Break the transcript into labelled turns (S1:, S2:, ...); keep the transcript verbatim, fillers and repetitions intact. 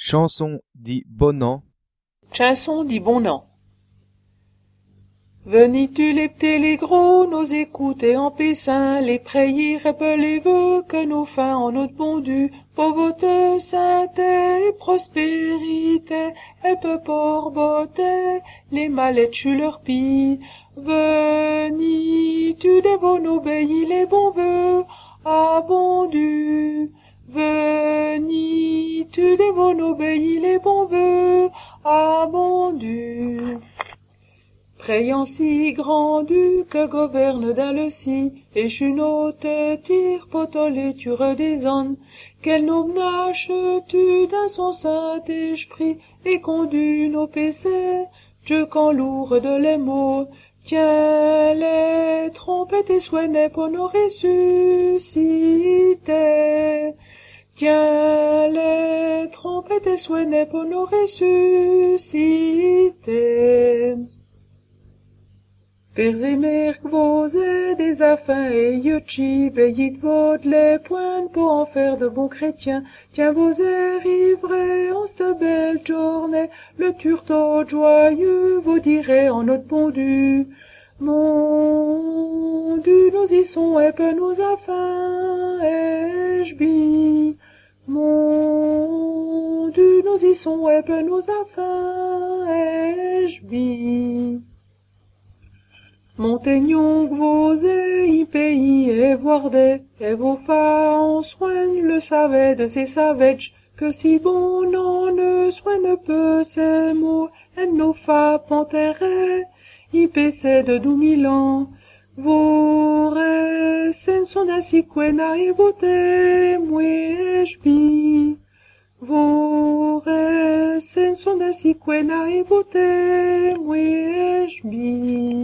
S1: Chanson dit bon an.
S2: Chanson dit bon an. Venez-tu les petits les gros, nous écouter en pessin, les prières et les vœux que nous faisons en notre bon Dieu, pauvreté, sainteté, prospérité, et peu pour beauté, les mallettes tu leur pis. Venez-tu devant nous obéir les bons vœux, à bon Dieu. Venez-tu devant nous obéir les bons vœux, à bon Dieu. Priant si grand Dieu que gouverne dans le ciel, et chunote tire potolé tu redescends, qu'elle nous nache-tu dans son Saint-Esprit, et conduit nos péchés, Dieu qu'en lourd de les mots, tiens les trompettes et soignez pour nous ressusciter. Tiens les trompettes et soignez pour nous ressusciter. Pères et mères que vous êtes des affins et yuchi, veillez vot les pointes pour en faire de bons chrétiens. Tiens vous arriverez en cette belle journée, le turtot joyeux vous direz en notre bon Dieu. Mon Dieu, nous y sont et peu nous affins et j'bis. Mon Dieu, nous y sont et peu nous affins et j'bis. Montaignons que vous ayez pays et voardez, et vos femmes en soignent le savet de ces savages, que si bon n'en ne soigne peu ces mots, et nos femmes enterrées, y paissez de douze mille ans. Vos resens sont ainsi quena et vos témoins j'bi. Vos resens sont ainsi quena et vos témoins j'bi.